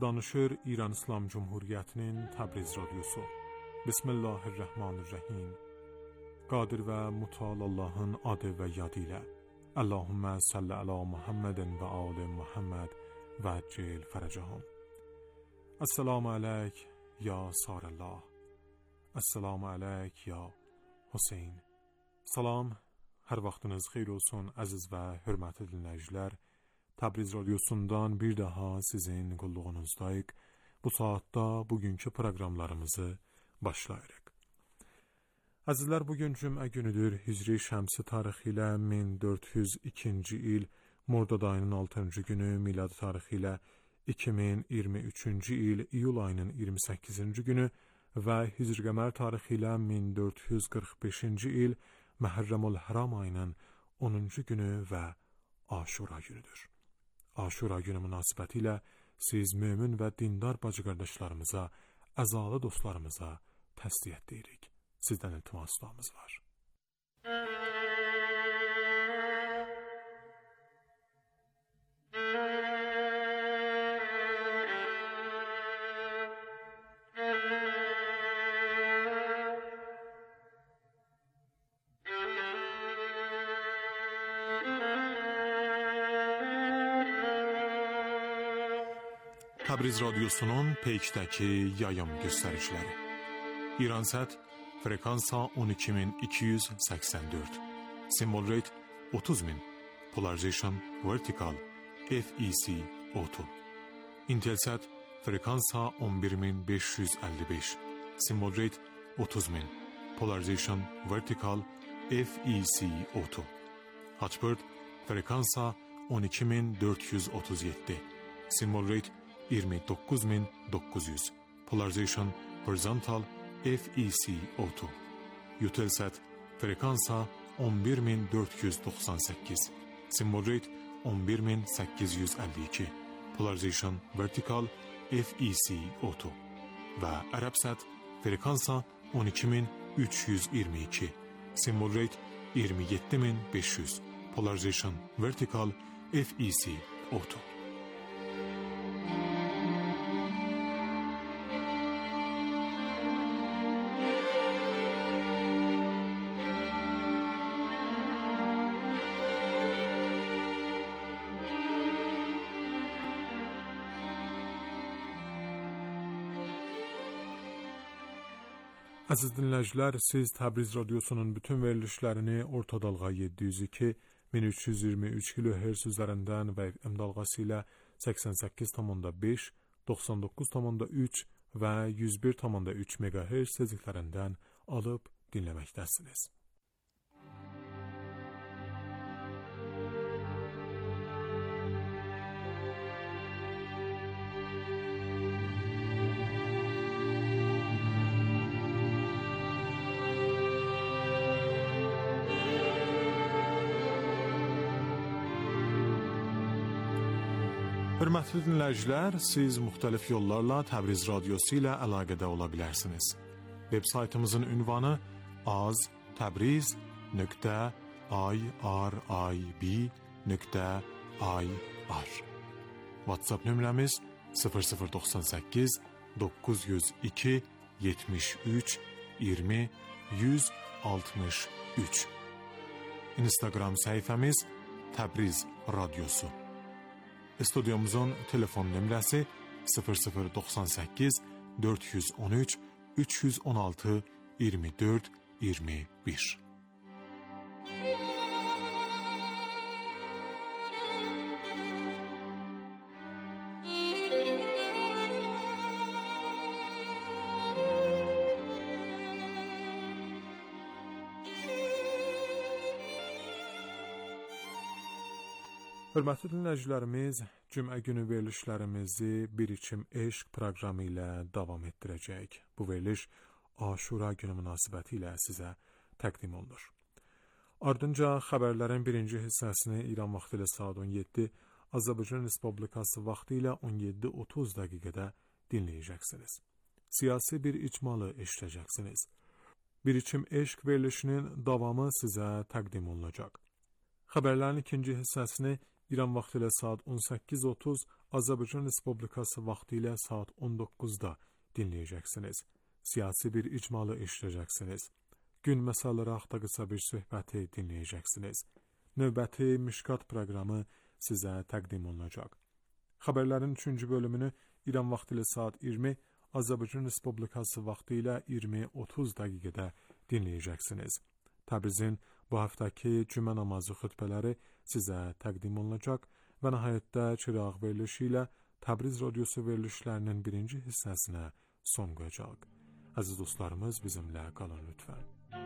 Danışır İran İslam Cumhuriyyətinin Təbriz Radyosu. Bismillahirrahmanirrahim. Qadir və Mutal Allahın adı və yadı ilə. Allahümmə salli ala Muhammedin və ali Muhammed və cil fərəcəhum. Assalamu aleyk ya Sarallah. Assalamu aleyk ya Hüseyin. Salam, hər vaxtınız xeyir olsun əziz və hörmətli dinləyicilər. Təbriz Radyosu'ndan bir daha sizin qulluğunuzdayıq. Bu saatda bugünkü proqramlarımızı başlayırıq. Əzizlər, bugün cümə günüdür. Hicri şəmsi tarixi ilə 1402-ci il Mordad ayının 6-cı günü, miladi tarixi ilə 2023-cü il iyul ayının 28-ci günü və Hicri qəmər tarixi ilə 1445-ci il Məhərrəmül Həram ayının 10-cu günü və Aşura günüdür. Aşura günü münasibəti ilə siz mömin və dindar bacı qardaşlarımıza, əzalı dostlarımıza təsdiq deyirik. Sizdən iltimaslarımız var. Təbriz Radyosu'nun Peyk'dəki yayım göstəriciləri. İransat frekansa 12284, symbol rate 30000, polarization vertical, FEC auto. Intelsat frekansa 11555, symbol rate 30000, polarization vertical, FEC auto. Hotbird frekansa 12437, symbol rate 29900, polarization horizontal, FEC auto. Eutelsat frekansa 11498, symbol rate 11852, polarization vertical, FEC auto. Və Arabsat frekansa 12322, symbol rate 27500, polarization vertical, FEC auto. Əziz dinləyicilər, siz Təbriz Radyosu'nun bütün verilişlərini orta dalğa 702, 1323 kHz üzərindən və FM dalğası ilə 88,5, 99,3 və 101,3 MHz tezliklərindən alıb dinləməkdəsiniz. Hörmətli dinləyicilər, siz müxtəlif yollarla Təbriz Radyosu ilə əlaqədə ola bilərsiniz. Web saytımızın ünvanı az-tabriz.irib.ir. WhatsApp nömrəmiz 0098 902 73 20 163. Instagram səhifəmiz Təbriz Radyosu. Stüdyomuzun telefon nömrəsi 0098 413 316 24 21. Hörmətli dinləyicilərimiz, cümə günü verilişlərimizi Bir İçim Eşq proqramı ilə davam etdirəcək. Bu veriliş Aşura günü münasibəti ilə sizə təqdim olunur. Ardınca xəbərlərin birinci hissəsini İran vaxtı ilə saat 17, Azərbaycan Respublikası vaxtı ilə 17:30 dəqiqədə dinləyəcəksiniz. Siyasi bir icmalı eşidəcəksiniz. Bir İçim Eşq verilişinin davamı sizə təqdim olunacaq. Xəbərlərin ikinci hissəsini İran vaxtı ilə saat 18:30, Azərbaycan Respublikası vaxtı ilə saat 19-da dinləyəcəksiniz. Siyasi bir icmalı eşidəcəksiniz. Gün məsələləri haqqında qısa bir söhbəti dinləyəcəksiniz. Növbəti Mişkat proqramı sizə təqdim olunacaq. Xəbərlərin 3-cü bölümünü İran vaxtı ilə saat 20, Azərbaycan Respublikası vaxtı ilə 20:30 dəqiqədə dinləyəcəksiniz. Təbrizin bu həftəki cümə namazı xütbələri sizə təqdim olunacaq və nəhayətdə çıraq verilişi ilə Təbriz radiosu verilişlərinin birinci hissəsinə son qoyacaq. Əziz dostlarımız, bizimlə qalın lütfən.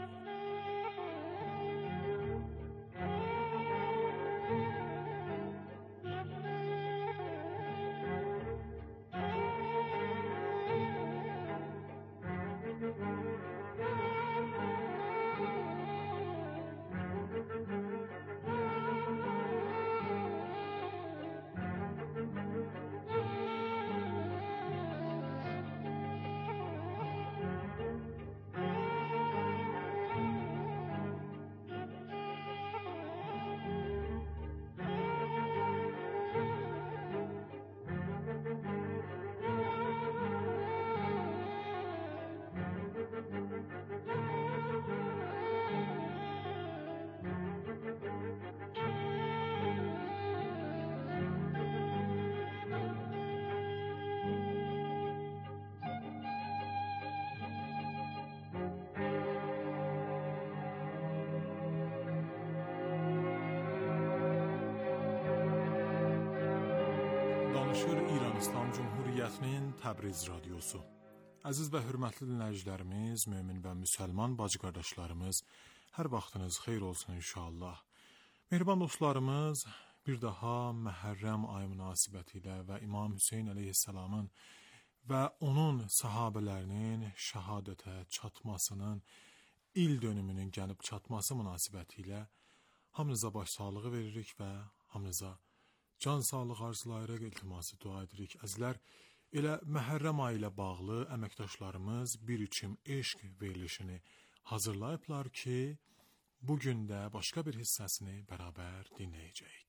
Danışır İran İslam Cumhuriyyətinin Təbriz radiosu. Əziz və hörmətli dinləyicilərimiz, mömin və müsəlman bacı qardaşlarımız, hər vaxtınız xeyir olsun inşallah. Mehriban dostlarımız, bir daha Məhərrəm ayı münasibətilə və İmam Hüseyn əleyhissalamın və onun sahabələrinin şəhadətə çatmasının il dönümünün gəlib çatması münasibətilə hamınıza başsağlığı veririk və hamınıza can sağlıq arzulayaraq iltiması dua edirik. Əzizlər, elə Məhərrəm ayı ilə bağlı əməkdaşlarımız bir içim eşq verilişini hazırlayıblar ki, bugün də başqa bir hissəsini bərabər dinləyəcəyik.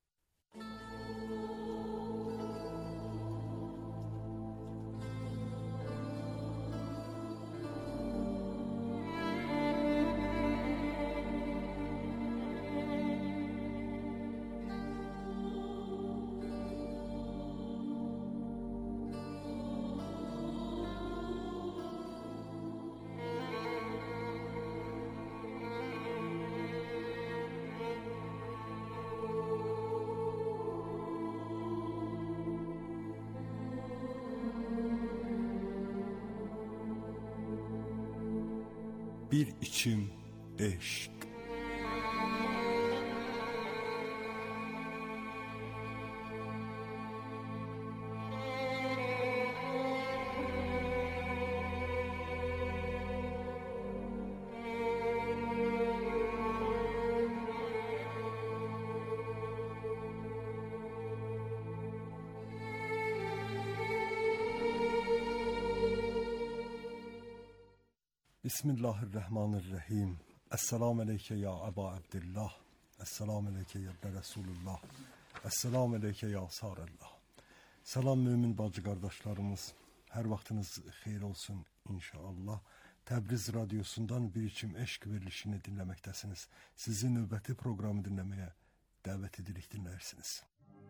Bir içim eşq. Bismillahirrahmanirrahim. Esselamu aleyke ya Eba Abdillah. Esselamu aleyke ya Resulullah. Esselamu aleyke ya Sarallah. Salam mümin bacı qardaşlarımız. Hər vaxtınız xeyir olsun inşallah. Təbriz radiosundan bir içim eşq verilişini dinləməkdəsiniz. Sizi növbəti proqramı dinləməyə dəvət edirik, dinlərsiniz.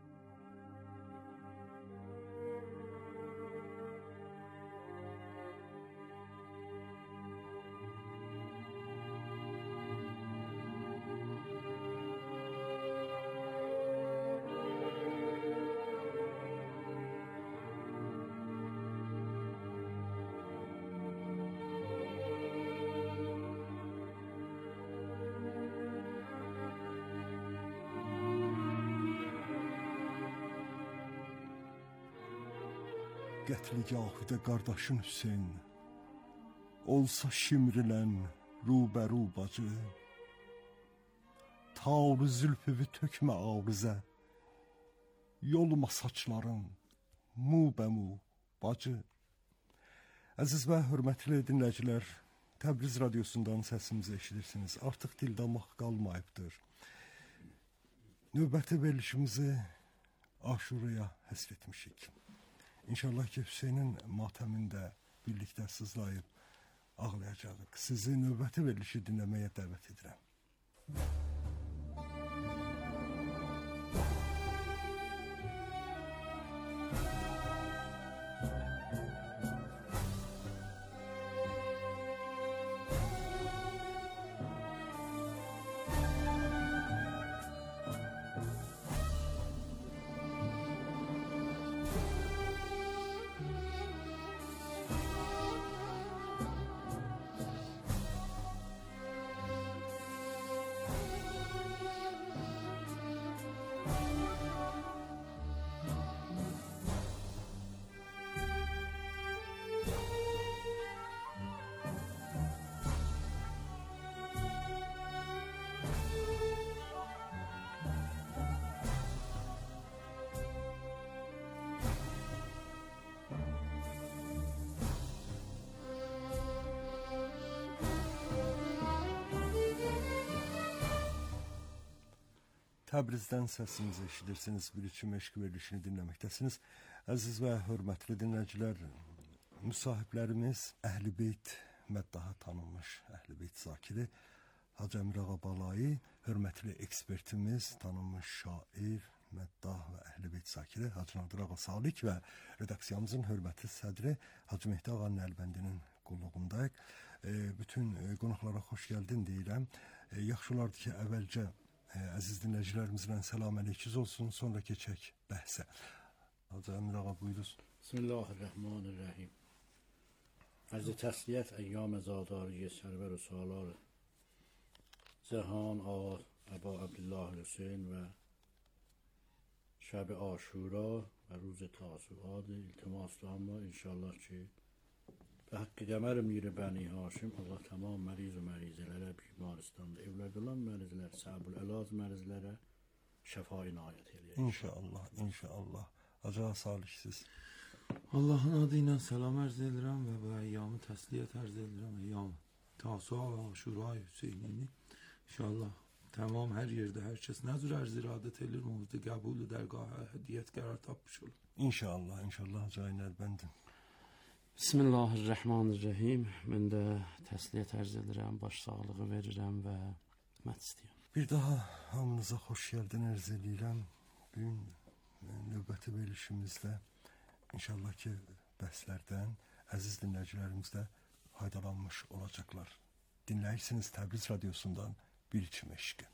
Qətligahıda qardaşın Hüseyn olsa şimrilən rubəru bacı, taru zülfüvü tökmə ağrızə, yolma saçların mu-bəmu bacı. Əziz və hörmətli dinləyicilər, Təbriz radiosundan səsimizi eşidirsiniz. Artıq dildamaq qalmayıbdır. növbəti verilişimizi Aşuraya həsr etmişik. İnşallah ki, Hüseynin matəmində birlikdə sızlayıb ağlayacağıq. Sizi növbəti verilişi dinləməyə dəvət edirəm. Təbrizdən səsinizi eşidirsiniz, bir içim eşq verilişini dinləməkdəsiniz. Əziz və hörmətli dinləyicilər, müsahiblərimiz Əhl-i Beyt məddaha tanınmış Əhl-i Beyt zakiri Hacı Əmir Ağa Balayı, hörmətli ekspertimiz, tanınmış şair, məddah və Əhl-i Beyt zakiri Hacı Nadir Ağa Salik və redaksiyamızın hörmətli sədri Hacı Mehdi Ağa Nəlbəndinin qulluğundayıq. Bütün qonaqlara xoş gəldin deyirəm. Yaxşı olardı ki, əvvəlcə əziz dinləyicilərimizlə salam əleykiz olsun, sonra keçək bəhsə. Hacı Əmir Ağa buyuruz. Bismillahirrahmanirrahim. Əziz təsliyyət əyyam zadariyə sərvər və salar Cəhan Ağa Əba Abdullah Hüseyin və şəb-i Aşura və ruz Tasuadır. İltimaslı amma inşallah ki به حق قمر میر بنی هاشم Allah tamam məriz və mərizələrə, bimaristanda evlədə olan mərizlər, səbul əlaz mərizlərə şəfa inayət eləyək. İnşallah, inşallah. Hacı Salih siz. Allahın adı ilə salam ərz edirəm və bu əyyamı təsliyyət ərz edirəm. Əyyam Tasua və Aşurayı Hüseynini İnşallah tamam hər yerdə hər kəs nəzr ərz iradət edir, muvdi qəbul dərgahə hədiyyət qərar tapmış olur. İnşallah, inşallah Hacı Nəlbəndin. Bismillahirrahmanirrahim. Mən də təsliyyət ərz edirəm, baş sağlığı verirəm və hikmət istəyirəm. Bir daha hamınıza xoş gəldin ərz edirəm. Bugün növbəti verilişimizdə inşallah ki bəhslərdən əziz dinləyicilərimiz də faydalanmış olacaqlar. Dinləyirsiniz Təbriz Radiosundan bir içim eşqi.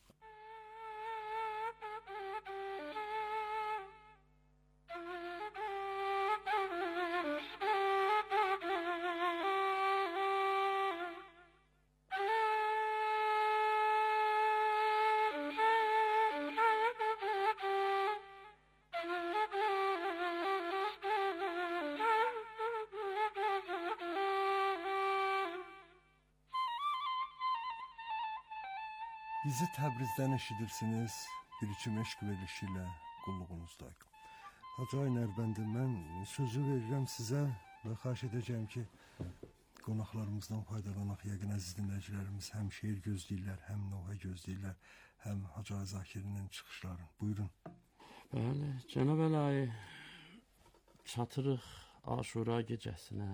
Bizi Təbrizdən eşidirsiniz, bir içim eşq verilişi ilə qulluğunuzdayıq. Hacı Nəlbəndi, mən sözü verirəm sizə və xahiş edəcəm ki, qonaqlarımızdan faydalanaq. Yəqin əziz dinləyicilərimiz həm şeir gözləyirlər, həm novə gözləyirlər, həm Hacı Zakirinin çıxışlarını. Buyurun. Bəli, Cənab Əlayi, çatırıq Aşura gecəsinə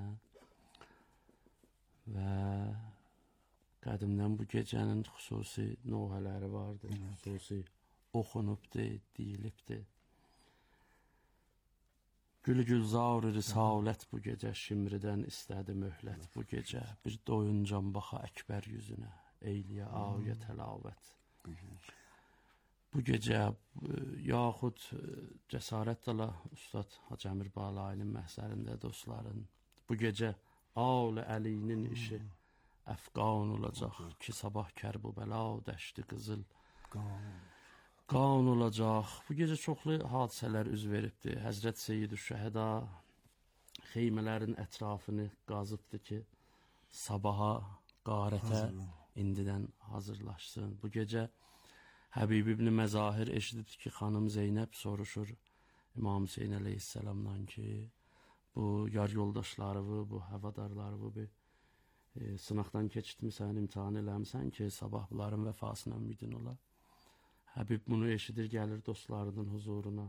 və qədimdən bu gecənin xüsusi novələri vardır, xüsusi oxunubdur, deyilibdir. Gül-gülzar-ı risalət bu gecə, şimridən istədi möhlət bu gecə. Bir doyuncan baxa əkbər yüzünə, eyliyə ayə təlavət. Bu gecə, yaxud cəsarət dala Ustad Hacı Əmir Balayının məhzərində dostların, bu gecə Al-ı Əlinin işi əfqan olacaq ki, sabah kərb-ı bəla dəşti qızıl qan olacaq. Bu gecə çoxlu hadisələr üz veribdir. Həzrət Seyyid-ü Şəhəda xeymələrin ətrafını qazıbdır ki, sabaha, qarətə indidən hazırlaşsın. Bu gecə Həbib ibn Məzahir eşidibdir ki, xanım Zeynəb soruşur İmam Hüseyin əleyhissalamdan ki, bu yar yoldaşları, bu həvadarları bir sınaqdan keçitmisən, imtihan eləmsən ki, sabah bunların vəfasına ümidin ola. Həbib bunu eşidir, gəlir dostlarının huzuruna.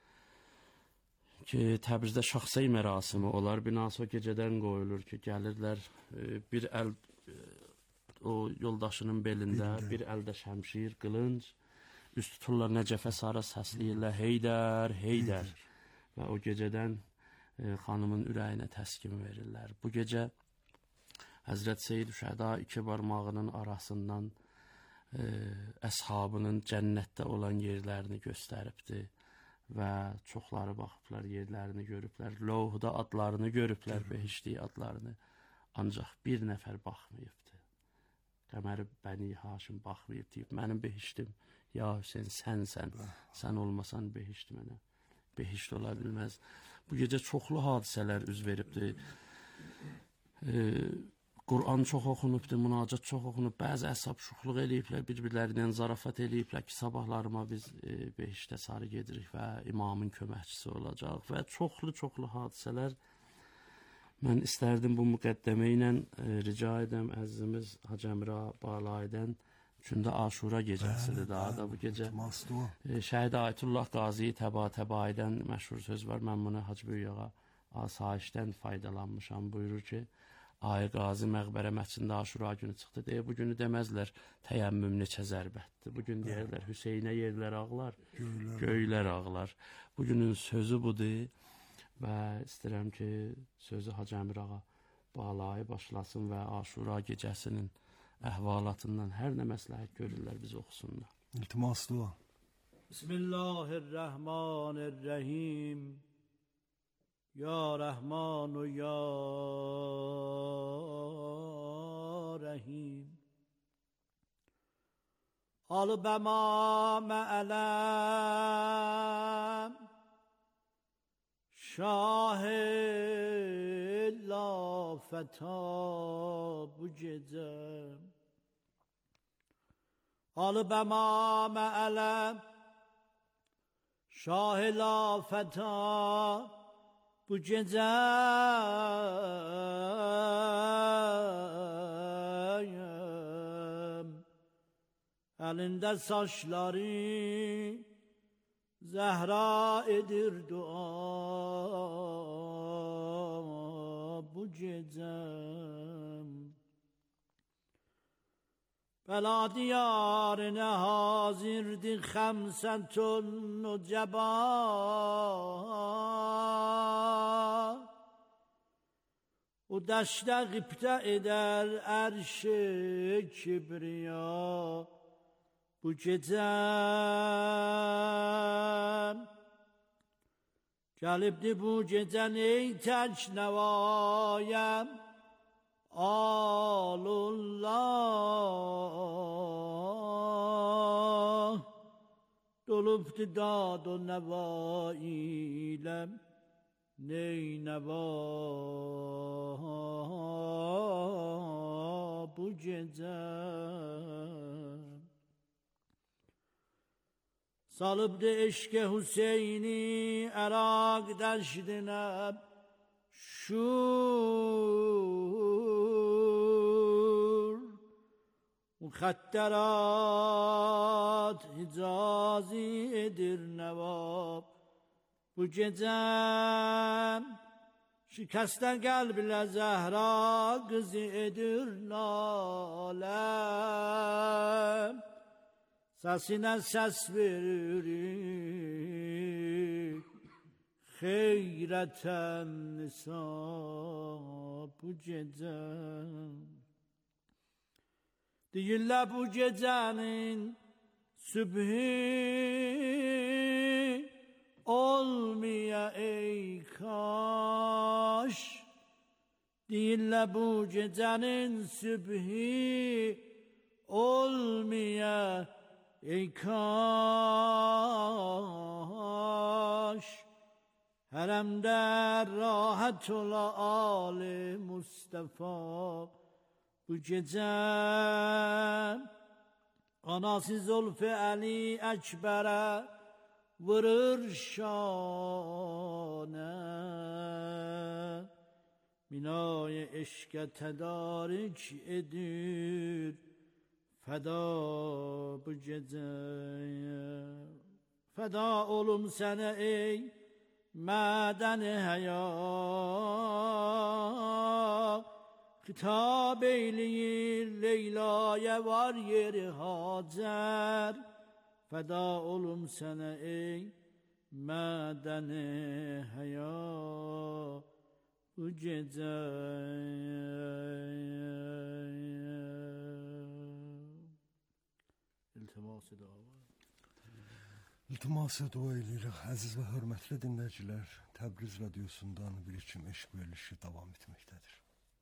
Ki Təbrizdə şəxsi mərasimi olar, binası o gecədən qoyulur ki, gəlirlər, bir əl o yoldaşının belində, bir əldə şəmşir, qılınc, üst tuturlar Nəcəfə sarı səsləyirlər, Heydər, Heydər. Və o gecədən xanımın ürəyinə təskin verirlər. Bu gecə Həzrət Seyyid Şəhda iki barmağının arasından əshabının cənnətdə olan yerlərini göstəribdir. Və çoxları baxıblar, yerlərini görüblər, lovhuda adlarını görüblər, behiştlik adlarını. Ancaq bir nəfər baxmayıbdır. Qəməri Bəni Haşim baxmayıb deyib, mənim behiştim, ya Hüseyin sənsən, sən olmasan behişt mənə. Behişt ola bilməz. Bu gecə çoxlu hadisələr üz veribdir. Qur'an çox oxunubdur, münacat çox oxunub, bəzi əshab şuxluq eləyiblər, bir-birlərindən zarafat eləyiblər ki, sabahlarıma biz behiştə sarı gedirik və imamın köməkçisi olacaq və çoxlu hadisələr. Mən istərdim bu müqəddəmə ilə rica edəm əzizimiz Hacı Əmrə Balayıdan, çünki Aşura gecəsidir daha da bu gecə. Şəhid Ayətullah Qazi Təbaidən məşhur söz var, mən bunu Hacı Böyüyağa asayişdən faydalanmışam, buyurur ki, Ay Qazi məqbərə məscidində Aşura günü çıxdı deyə bu günü deməzlər təyəmmüm neçə zərbətdir. Bu gün deyərlər Hüseynə yerlər ağlar, göylər ağlar. Bu günün sözü budur və istəyirəm ki, sözü Hacı Əmir ağa Balayı başlasın və Aşura gecəsinin əhvalatından hər nə məsləhət görürlər biz oxusunlar. İltimas dua. Bismillahirrahmanirrahim. Ya Rahman و Ya Rahim. Al bema me'alem Şah lafeta bu gece. Al bema me'alem Şah lafeta bu gece elinde saçları Zehra edir dua bu gece. Bela diyarine hazirdi xemsetun nuceba O deşte gıpte eder erşi kibriya bu gece. Gelibdi bu gece ey tek nevayem Alullah dolubdu dad o neva ile ney neva bu gece. Salıbdı eşke Hüseyin'i Irak deşdine şur Muhatterat Hicazi edir nevab bu gece. Şikəstə qəlblə Zəhra qızı edir naləm Səsinə səs veririk Xeyrətən nisa bu gecə. Deyirlər bu gecənin sübhü olmaya ey kaş. Deyirlər bu gecənin sübhü olmaya ey kaş. Hərəmdə rahat ola Ali Mustafa bu gecə. Anası Zülfü Ali Əkbərə vurur şanə. Minay eşqə tədarik edir feda bu gecə. Feda olum sənə ey mədəni həya, xitab eyləyir Leylaya var yeri Hacər. Feda olum sənə ey mədəni həya bu gecə. İltiması da var. İltiması dua edirik. Əziz və hörmətli dinləyicilər, Təbriz radiosundan bir içim eşq verilişi davam etməkdədir.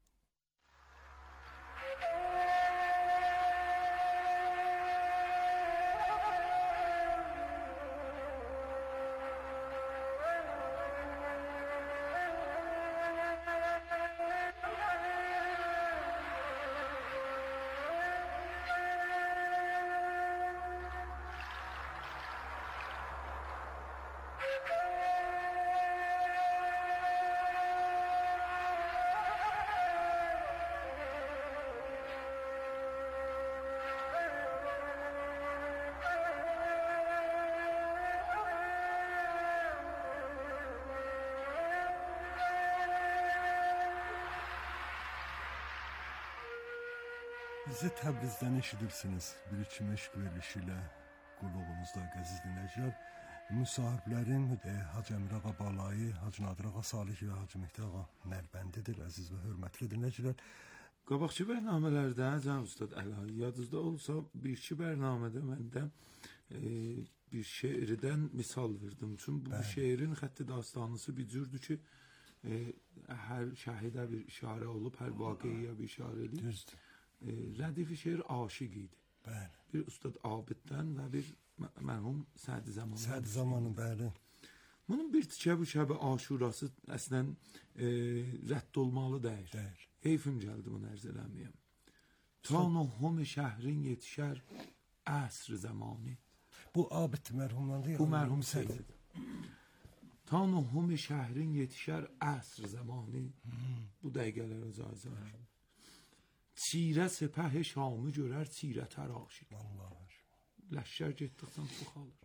Bizi Təbrizdən eşidirsiniz. Bir içim eşq verilişi ilə qulluğunuzda əziz dinləyicilər. Müsahiblərim Hacı Əmir Ağa Balayı, Hacı Nadir Ağa Salih və Hacı Mehdi Ağa Nəlbəndidir, əziz və hörmətli dinləyicilər. Qabaqçı bərnamələrdən Cənab Ustad Əlahi, yadınızda olsa bir-iki bərnamədə məndə bir şeirdən misal verdim. Çünki bu şeirin xətti dastanısı bir cürdür ki, hər şəhidə bir işarə olub, hər vaqiyə bir işarə edib. Düzdür. Rədif-i şeir aşiq idi. Bəli. Bir Ustad Abiddən və bir mərhum Sədi Zamanı. Sədi Zamanı, bəli. Bunun bir tikə bu şəbə aşurası əslən rədd olmalı deyir. Deyir. Heyfim gəldi bunu ərz eləməyəm. Ta nəhum şəhrin yetişər əsr zamanı. Bu Abid mərhumlandı. Bu mərhum Sədidir. Ta nəhum şəhrin yetişər əsr zamanı. Bu dəqiqələrə caizə var. Çirə sepəh Şamı görər çirətər aşiq. Ləşkər getdikdən çox alır.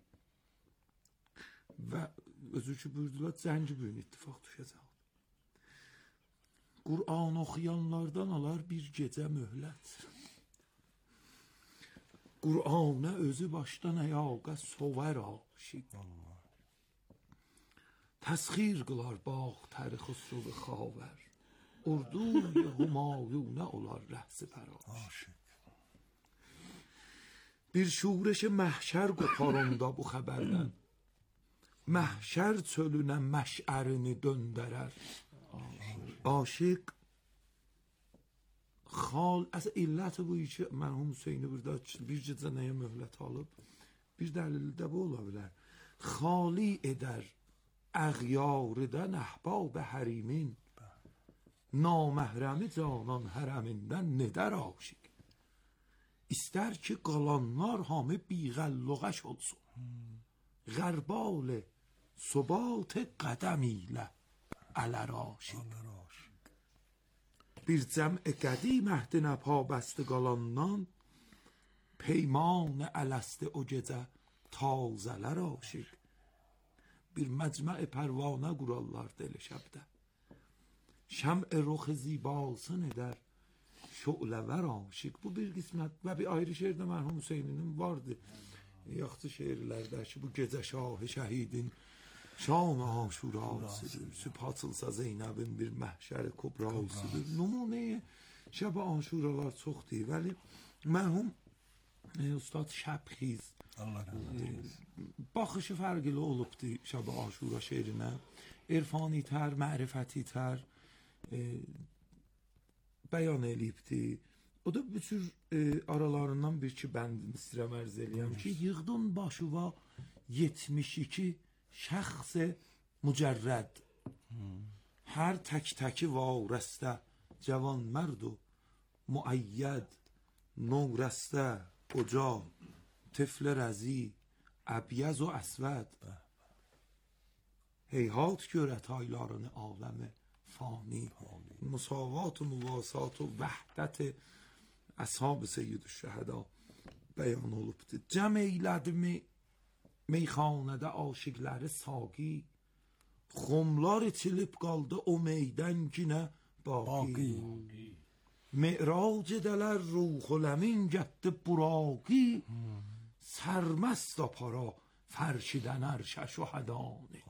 Və özü ki buyurdular, zəngi bugün ittifaq düşəcək. Qur'an oxuyanlardan alar bir gecə möhlət. Qur'ana özü başdan əyaqa sovər aşiq. Təsxir qılar bağ təri xusruvu xavər. Urduy Humayunə olar rəhsi pəraşiq. Bir şureş məhşər qoparında bu xəbərdən. Məhşər çölünə məşərini döndərər. Aşiq xal, əsə illəti bu iki mərhum Hüseyni burada bir gecə nəyə möhlət alıb, bir dəlil də bu ola bilər. Xali edər əğyarıdən əhbab hərimin, naməhrəmi canan hərəmindən nedər aşiq. İstər ki qalanlar hamı biğəlluğəş olsun. Qərbal sobat qədəm ilə ələr aşiq. Bir cəm'i qədim əhdinə pabəsti qalandan, peyman ələsti o gecə tazələr aşiq. Bir məcmə pərvanə qurarlar deli şəbdə. Şəm'i rux zibasın edər şu'ləvər aşiq. Bu bir qismət və bir ayrı şeirdə mərhum Hüseyninin vardı. Yaxşı şeirlərdə ki, bu gecə şahı şəhidin şam-ı aşurasıdır. Sübh açılsa Zeynəbin bir məhşər-i kubrasıdır. Nümunəyə şəb-i aşuralar çoxdur. Vəli mərhum Ustad Şəbxiz baxışı fərqli olubdur şəb-i aşura şeirinə. İrfani tər, mərifəti tər bəyan eləyibdir. O da bu tür aralarından bir iki bəndini istirəm ərz eləyəm ki, yığdın başıva 72 şəxs mücərrəd. Hər tək-təki varəstə cavan mərd و müəyyəd, نورسته قجا طفل رضی ابیض و اسود هیهات görət aylarını aləmi fani مساوات و مواسات و وحدت اصحاب سید الشهدا beyan olubdur. Cəm eylədi meyxanədə aşiqləri saqi, xumlar içilib qaldı o meydən ginə baqi. Mi'rac edələr ruhul əmin gətdi buraqi, sərməst apara فرشیدن ارشش و هدانه.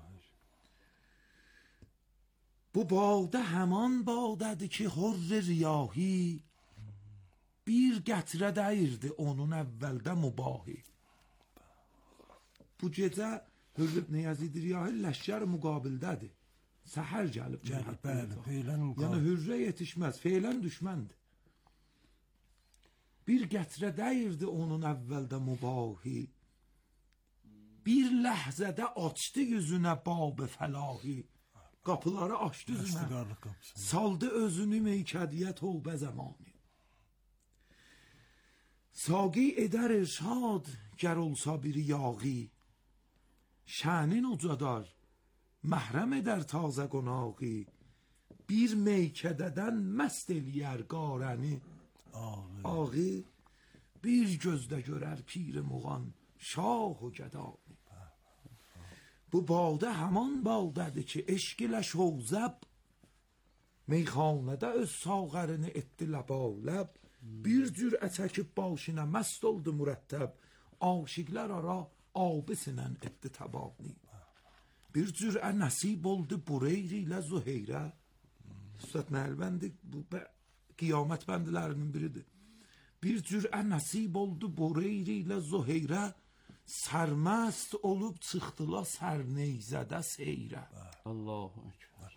Bu badə həman badədir ki, hurr riyahi bir gətirə dəyirdi onun əvvəldə mübahi. Bu gecə Hürr ibn Yazid Riyahi ləşkər müqabildədir. Səhər gəlib yəni Hürrə yetişməz, feylən düşməndir. Bir gətirə dəyirdi onun əvvəldə mübahi, bir ləhzədə açdı yüzünə bab fəlahi. Qapıları açdı yüzünə, saldı özünü meykədiyə tövbə zamanı. Saqi edər irşad ger olsa bir yaği, şənin ucadar məhrəm edər tazə qonaqi, bir meykədədən məst eləyər qarəni aği, bir gözdə görər pir muğan şah و gədani. Bu badə həman badədir ki, eşq ilə şovzəb meyxanədə öz sağərini etdi ləbaləb, bir cürə çəkib başına məst oldu mürəttəb, aşiqlər ara abisinən etdi təbani. Bir cürə nəsib oldu Bureyr ilə Züheyrə. Üstad Nəlbəndi bu qiyamət bəndilərinin biridir. Bir cürə nəsib oldu Bureyr ilə Züheyrə, sərməst olub çıxdılar sərneyzədə seyrə. Allahu Ekber.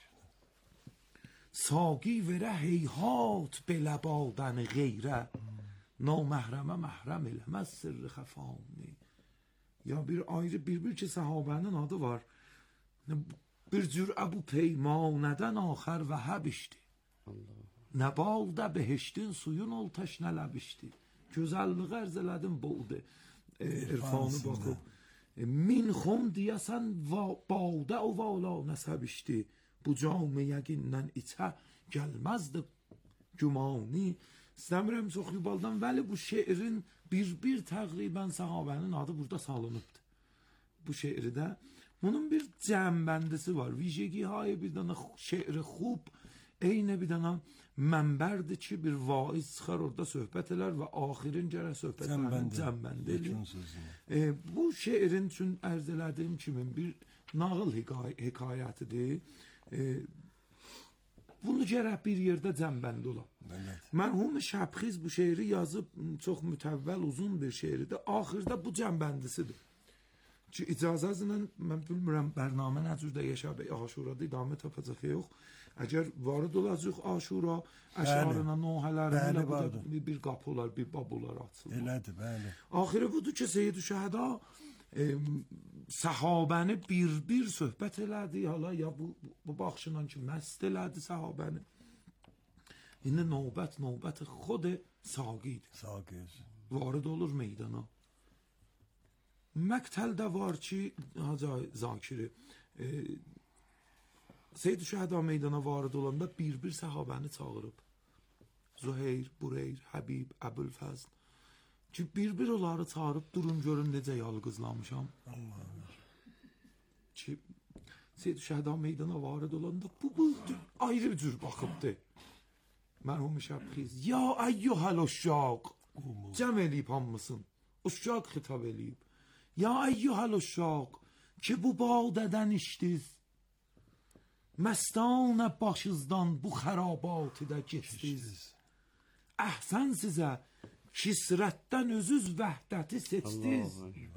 Saqi verə heyhat belə badən qeyrə, naməhrəmə məhrəm eləməz sırrı xəfani. Ya bir ayrı bir ki səhabənin adı var. Bir cürə bu peymanədən axər vəhəb işdi. Nə balda behiştin suyun ol təşnələbişdi. Gözəlliği ərz elədim boldu. İrfanı baxıb min xum deyəsən balda o vala nəsəbişdi. Bu cami yəqindən içə gəlməzdi gümani. İstəmirəm çox yubaldan, vəli bu şeirin bir təqribən səhabənin adı burada salınıbdır. Bu şeirdə bunun bir cəmbəndisi var. Vijegi hay bir dana şeiri xub, eyni bir dana mənbərdir ki, bir vaiz çıxar orada söhbət elər və axirin gərək söhbətlərini cəmbənd edir. Bu şeirin üçün ərz elədiyim kimi bir nağıl hekayətidir. Bunu gərək bir yerdə cəmbənd ola. Mərhum Şəbxiz bu şeiri yazıb, çox mütəvvəl uzun bir şeiridir. Axırda bu cəmbəndisidir. Ki icazəzlə mən bilmirəm bərnamə nə cürdə Yaşar bəy Aşurada idamə tapacaq yox. Əgər varid olacaq Aşura əşarına, nohələrinə bir qapı olar, bir bab olar açılır. Elədir, bəli. Axırı budur ki, Seyyid-i Şəhəda səhabəni bir söhbət elədi, hala ya bu baxışla ki, məst elədi səhabəni. İndi növbət xod Saqidir. Varid olur meydana. Məktəldə var ki, Hacı Zakiri, Seyyid-i Şəhəda meydana varid olanda bir səhabəni çağırıb. Züheyr, Bureyr, Həbib, Əbülfəzl. Ki bir onları çağırıb, durun görün necə yalqızlamışam. Ki Seyyid-i Şəhəda meydana varid olanda bu ayrı bir cür baxıbdır. Mərhum Şəbxiz, ya əyyuhəl uşşaq, cəm eləyib hamısın, uşşaq xitab eləyib. Ya əyyuhəl uşşaq, ki bu badədən işdiz, məstanə başızdan bu xərabatıda keçdiz. Əhsən sizə, kisrətdən özüz vəhdəti seçdiz.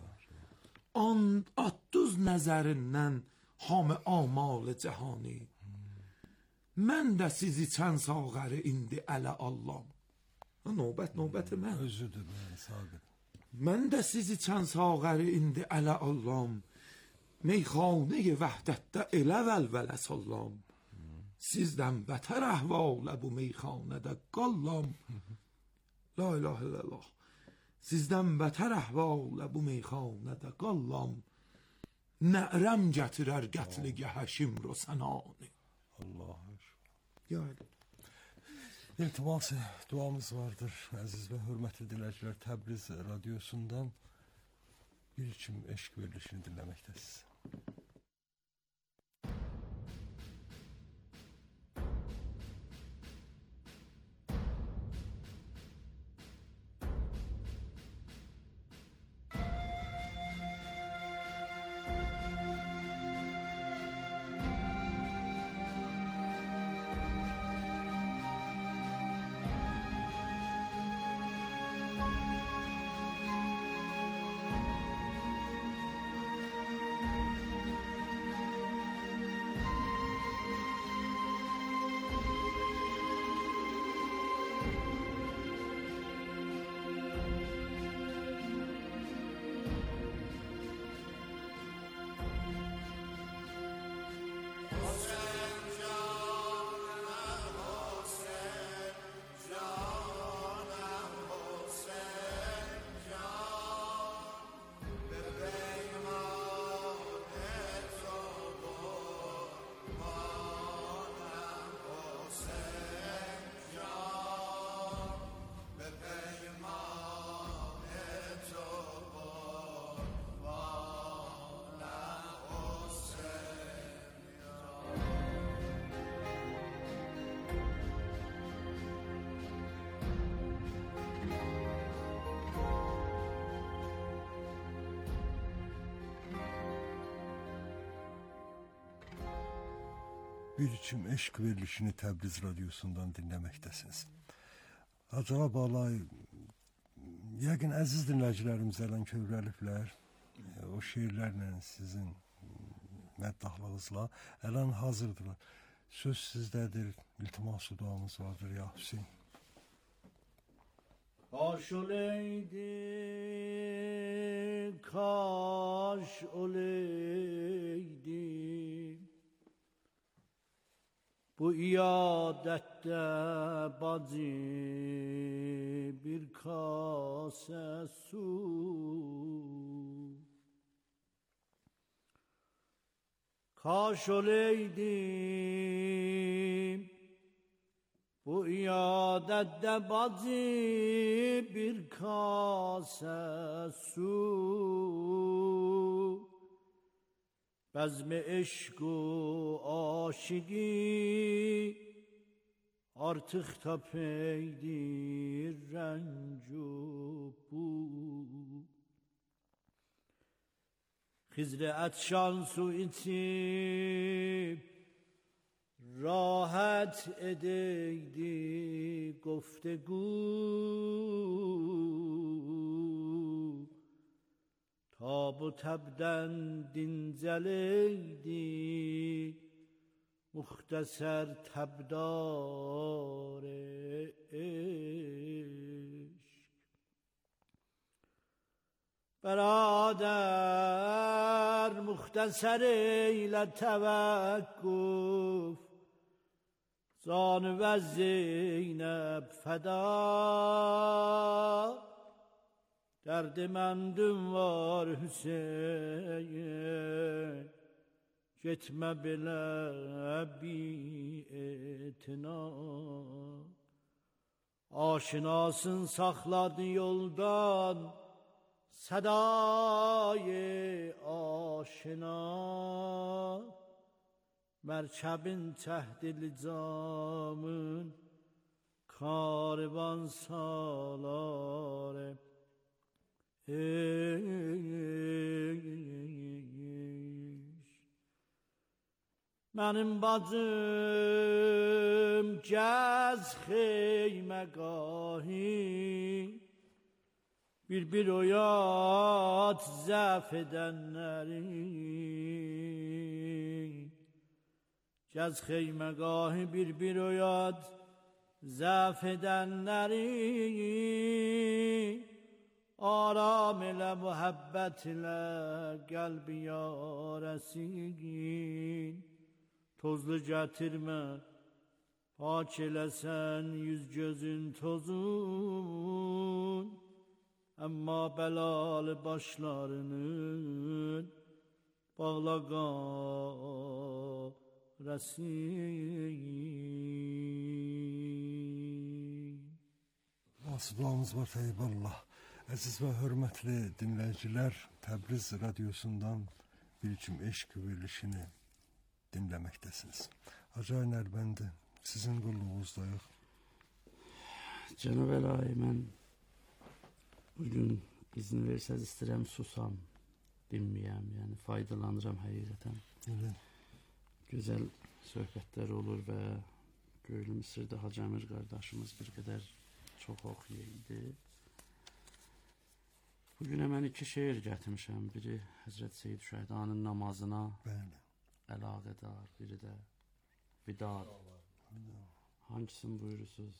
Attuz nəzərindən hamı amalı cəhani. Mən də sizi çən sağəri indi ələ Allahım. Növbəti mən. Özüdür mən sağır. Mən də sizi çən sağəri indi ələ Allahım. Meyxanə-i vəhdətdə elə vəlvələ sallam. Sizdən bətər əhvalə bu meyxanədə qallam. La ilahe illallah. Sizdən bətər əhvalə bu meyxanədə qallam. Nərəm gətirər qətligə həşim ro sənani. Allah. Yani İltimas duamız vardır əziz və hörmətli dinləyicilər. Təbriz radiosundan Bir İçim Eşq verilişini dinləməkdəsiniz. Bir İçim Eşq verilişini Təbriz radiosundan dinləməkdəsiniz. Acaba Balay, yəqin əziz dinləyicilərimiz ələn kövrəliblər. O şeirlərlə sizin məddahlığınızla ələn hazırdırlar. Söz sizdədir, iltimas duamız vardır ya Hüseyin. Kaş oleydi, kaş oleydi, bu iadette bacı bir kase su. Kaş oleydi, bu iadette bacı bir kase su. Bezm eşk u aşığı artık da peydir rencu bu. Hizre etşan su içip rahat edeydi guftegu. Ta bu tebden dinceleydi muhteser tebdar eşk. Berader muhteser eyle tevekkuf, Zan ve Zeynep feda. Derdimendim var Hüseyin, gitme bile bi'etina. Aşinasın sakladı yoldan sedayı aşina. Merkebin tehdili camın karvan salar. Mənim bacım gəz xeyməgahi, bir oyat zəf edənləri. Gəz xeyməgahi bir oyat zəf edənləri. Aram ile muhabbet ile kalbi yaresin. Tozlu getirme, pak elesen yüz gözün tozun. Ama belalı başlarının bağla رسید. Asıblarımız var Eyvallah. Əziz və hörmətli dinləyicilər, Təbriz radiosundan bir kim eşq verilişini dinləməkdəsiniz. Hacı Nərbəndi, sizin qulluğunuzdayıq. Cənab Əlahi, mən bugün izin versəz istəyirəm susam, dinməyəm, yəni faydalanıram həqiqətən. Elə. Gözəl söhbətlər olur və Göylü Misirdə Hacı Əmir qardaşımız bir qədər çox oxuyaydı. Bugünə mən iki şeir gətirmişəm. Biri Həzrət Seyyid Şəhdanın namazına Bəli. əlaqədar, biri də Vidar. Hangisini buyurursunuz?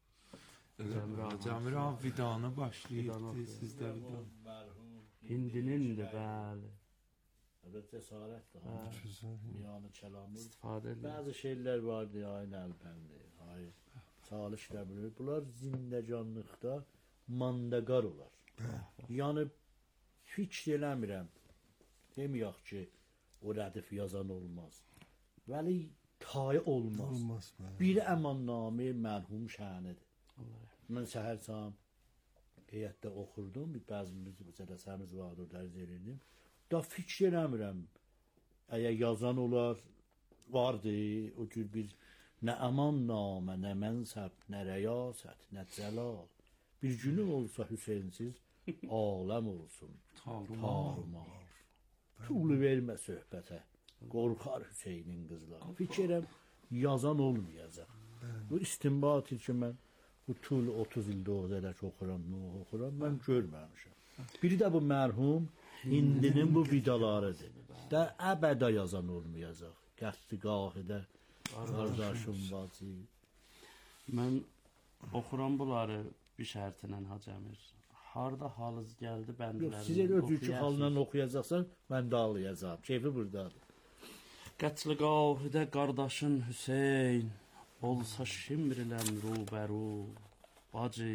Cəmir abi vidanı başlayıb, Vidanı sizdə vidan. Hindinindir, bəli. Evet, cesaretli. Güzel. Yani kelamı. İstifadə edilir. Bazı şeyler vardı ya aynı Əlbəndi. Hayır. Salih bilir. Bunlar zindecanlıqda mandaqar olar. Yəni fikr eləmirəm. Deməyək ki, o rədif yazan olmaz. Vəli tayı olmaz. Olmaz bəli. Biri əmannamə mərhum şənidir. Mən səhər saat heyətdə oxurdum. Bir bəzimiz cələsəmiz vardı, dərz edirdim. Da fikr eləmirəm. Əgər yazan olar, vardı o cür bir nə əmannamə, nə mənsəb, nə rəyasət, nə cəlal. Bir günü olsa Hüseynsiz aləm olsun. Tarumar. Pulu vermə söhbətə. Qorxar Hüseynin qızları. Fikirəm yazan olmayacaq. Bu istinbatir ki, mən bu tul 30 ildə o qədər oxuram, mən görməmişəm. Biri də bu mərhum indinin bu vidalarıdır. Da əbədə yazan olmayacaq. Qəsdiqahidə qardaşım vacib. Mən oxuram bunları bir şərtlə Hacı Əmir. Harda halınız gəldi bəndlərini. Yox, siz elə özünki halla oxuyacaqsan, mən də ağlayacağam. Keyfi buradadır. Qətliqahidə qardaşın Hüseyn olsa şimrilən rubəru bacı.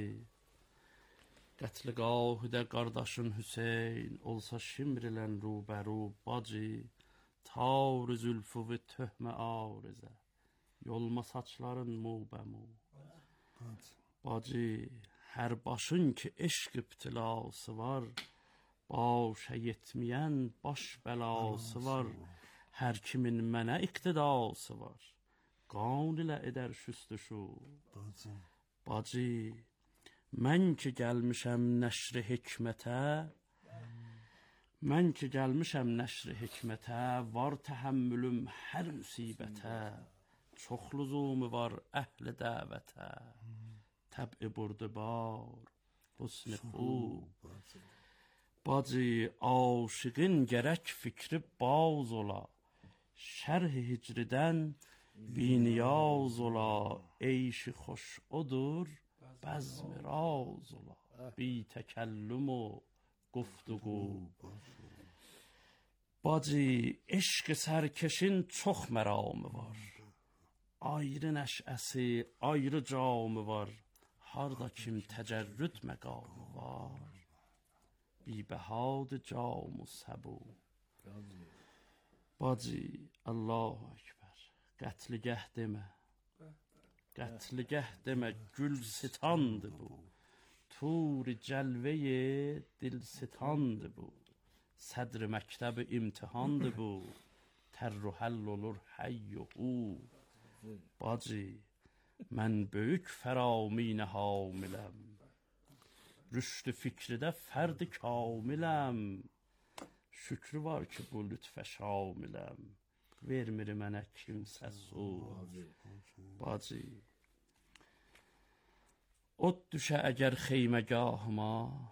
Qətliqahidə qardaşın Hüseyn olsa şimrilən rubəru bacı. Tar zülfü və töhmə arizə yolma saçların mubəmu. Bacı, hər başın ki eşq ibtilası var, başa yetməyən baş bəlası var. Hər kimin mənə iqtidası var, qan ilə edər şüstüşü. Bacı, mən ki gəlmişəm nəşri hikmətə, var təhəmmülüm hər müsibətə. Çox lüzumu var əhli dəvətə, təb'i burdubar, husni xub. Bacı, aşıqın gərək fikri baz ola, şərh-i hicridən biniyaz ola. Eyşi xoş odur, bəzmi raz ola, bi təkəllüm o quftuqu. Bacı, eşq sərkeşin çox məramı var, ayrı nəşəsi, ayrı camı var. Harda kim təcərrüd məqamı var, bibəhad camu səbu. Bacı, Allahu Ekber, qətligəh demə, qətligəh demə, gül sitandı bu. Turi cəlvəyi dil sitandı bu. Sədri məktəbi imtihandı bu. Tərru həll olur həyyuhu. Bacı, mən böyük fəraminə hamiləm, rüşdü fikridə fərdi kamiləm. Şükrü var ki bu lütfə şamiləm, vermir mənə kimsə su. Bacı, od düşə əgər xeymegahıma,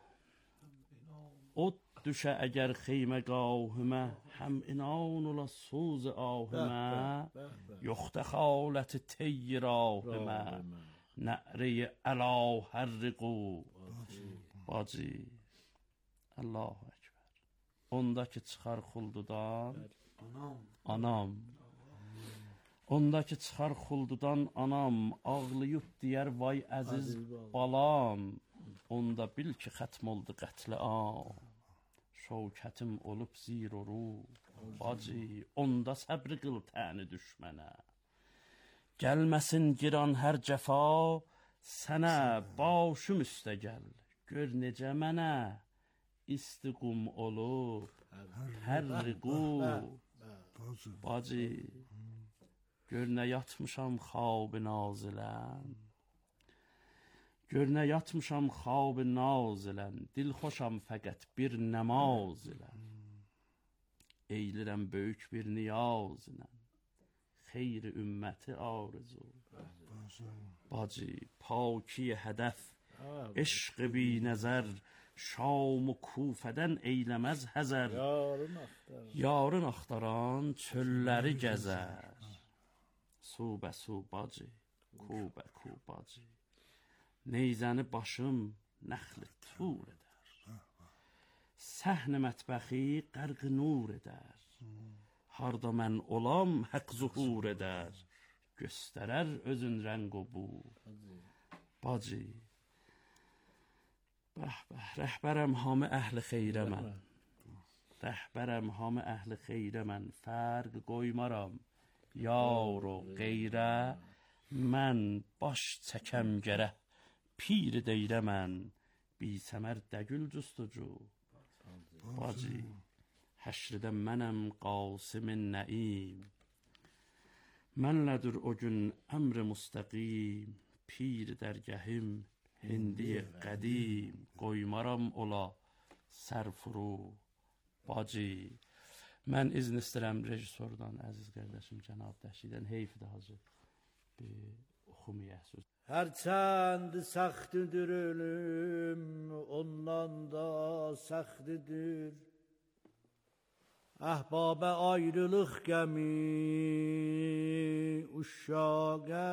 od düşə əgər xeymegahımə, həm inan ola suz ahımə, yoxda xaləti teyyirahımə, nə'ri-i əla hərriqu. Bacı, Allahu Ekber, ondakı çıxar xuldudan anam, ondakı çıxar xuldudan anam, ağlayıb deyər vay əziz balam, onda bil ki xətm oldu qətli am. şövkətim olub zir oru. Bacı, onda səbr qıl təni düşmənə. Gəlməsin giran hər cəfa, sənə başım üstə gəl. Gör necə mənə istiqum olub hər riqu. Bacı, gör nə yatmışam xab-ı nazilən. Gör nə yatmışam xab-ı nazilən. Dilxoşam fəqət bir nəmaz ilə. Eylirəm böyük bir niyaz ilə. Xeyri ümməti arzu. Bacı, paki hədəf, eşq-i bi nəzər, Şam-ı Kufədən eyləməz həzər. Yarın axtaran çölləri gəzər. Su bə su bacı, ku bə ku bacı. Neyzəni başım nəxli tur edər. Səhn-i mətbəxi qərq nur edər. Harda mən olam həq zuhur edər. Göstərər özün rəng o bu. Bacı, rəhbərəm hamı əhli xeyrə mən. Rəhbərəm hamı əhli xeyrə mən. Fərq qoymaram yar o qeyrə. Mən baş çəkəm gərə pir deyrə mən. Bi səmər dəgül custucu. Bacı, həşrdə mənəm qasimin nəim. Mənlədir o gün əmr-i müstəqim. Pir dərgəhim hindi qədim. Qoymaram ola sərfuru. Bacı, mən izin istərəm rejissordan, əziz qardaşım Cənab Dəşidən. Heyfdir hacı, oxumaya söz. Hərçənd səxtidir ölüm, ondan da səxtidir. Əhbabə ayrılıq qəmi, uşaqa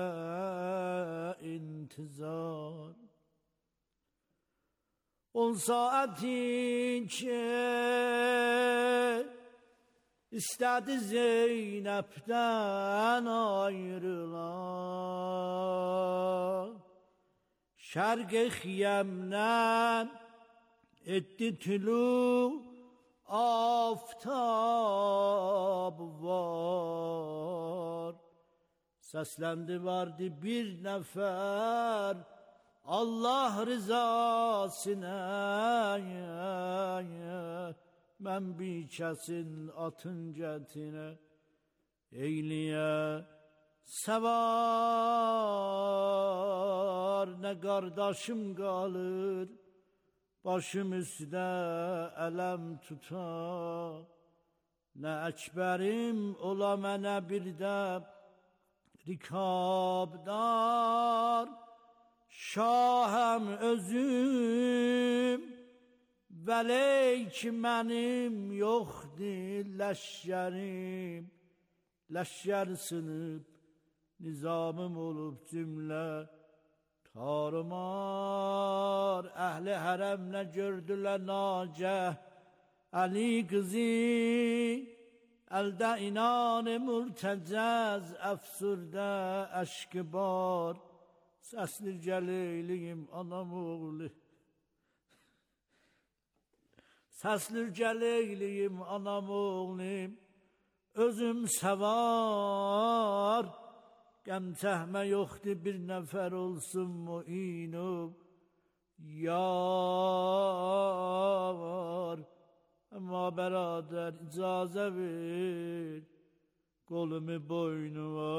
intizar. 10 saatin ki istədi Zeynəbdən ayrılan. Şərq-i xiyəmdən etdi tülü aftab var. Səsləndi vardı bir nəfər Allah rızasına. Mən bir kəsin atın gətinə eyliyə səvar. Nə qardaşım qalır başım üstə ələm tutar. Nə əkbərim ola mənə bir də rikabdar. Şahəm özüm vəleyk mənim yoxdur ləşkərim. Ləşkər sınıb nizamım olub cümlə tarımar. Əhli hərəmlə gördülər nacəh Əli qızı. Əldə inan-ı mürtəcəz əfsurdə əşqi bar. Səsli gəleyliyim anam oğlu. Səsli gəleyliyim anam oğlum. Özüm səvar. Qəm çəkmə yoxdur bir nəfər olsun muinub. Yar. Amma bəradər icazə ver. Qolumu boynuma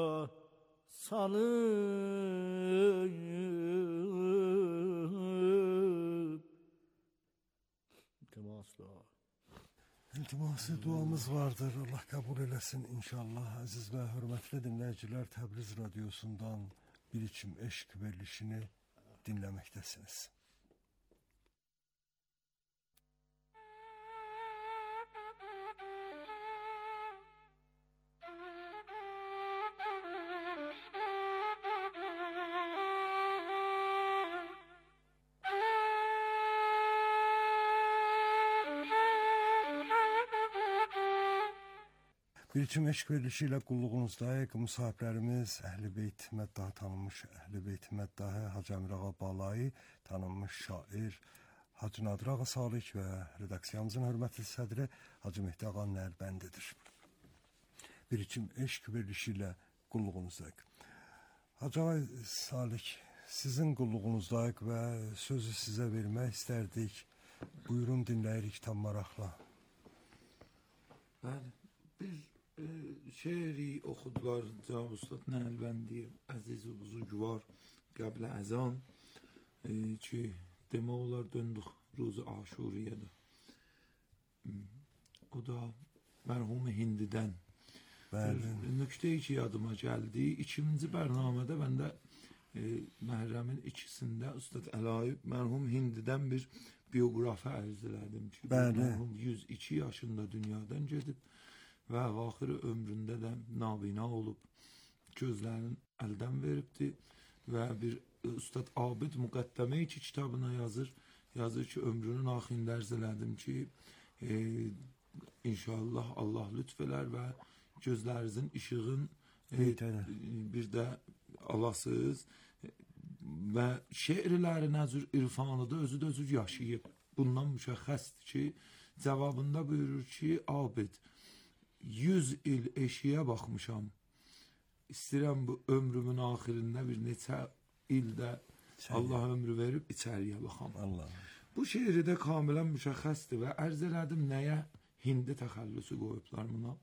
salıb. İltiması duamız vardır. Allah kabul eləsin inşallah. Əziz və hörmətli dinləyicilər, Təbriz Radiosundan Bir İçim Eşq verilişini dinləməkdəsiniz. Bir İçim Eşq verilişi ilə qulluğunuzdayıq. Müsahiblərimiz Əhl-i Beyt məddahı tanınmış Əhl-i Beyt məddahı Hacı Əmir Ağa Balayı, tanınmış şair Hacı Nadir Ağa Salik və redaksiyamızın hörmətli sədri Hacı Mehdi Ağa Nəlbəndidir. Bir içim eşq verilişi ilə qulluğunuzdayıq. Hacı Ağa Salik, sizin qulluğunuzdayıq və sözü sizə vermək istərdik. Buyurun, dinləyirik tam maraqla. Bəli, bir şeiri oxudular Cənab Ustad Nəlbəndi, əziz və buzurgvar qəblə əzan ki, demək olar döndük ruzu Aşuriyə də. O da mərhum Hindidən. Nöqtə ki yadıma gəldi. 2-ci bərnamədə məndə Məhrəmin 2-sində Ustad Əlayib mərhum Hindidən bir bioqrafi ərz elədim ki, mərhum 102 yaşında dünyadan gedib və axırı ömründə də nabina olub, gözlərinin əldən veribdi və bir Ustad Abid Müqəddəmə ki kitabına yazır ki, ömrünün axırında ərz elədim ki, inşallah Allah lütf elər və gözlərinizin işığın bir də alasız və şeirləri nəzür irfanı da özü də özü yaşayıb. Bundan müşəxxəsdir ki, cavabında buyurur ki, Abid, 100 il eşiyə baxmışam. İstəyirəm bu ömrümün axirində bir neçə ildə Allah ömrü verib içəriyə baxam. Bu şeiri də kamilən müşəxxəsdir və ərz elədim nəyə Hindi təxəllüsü qoyublar buna.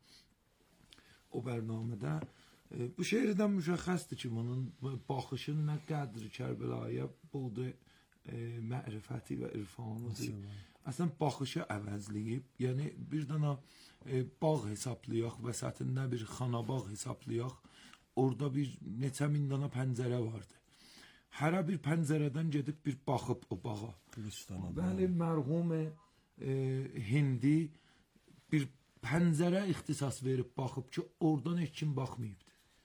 O bərnamədə bu şeirdən müşəxxəsdir ki, bunun baxışın nə qədri Kərbəlaya budur mərifəti və irfanıdır. Əslən, baxışı əvəzləyib, yəni bir dana bağ hesablayaq, vəsətində bir xanabağ hesablayaq, orada bir neçə min dana pəncərə vardı. Hərə bir pəncərədən gedib bir baxıb o bağa. Bəli, mərhum Hindi bir pəncərə ixtisas verib baxıb ki, oradan heç kim baxmayıbdır.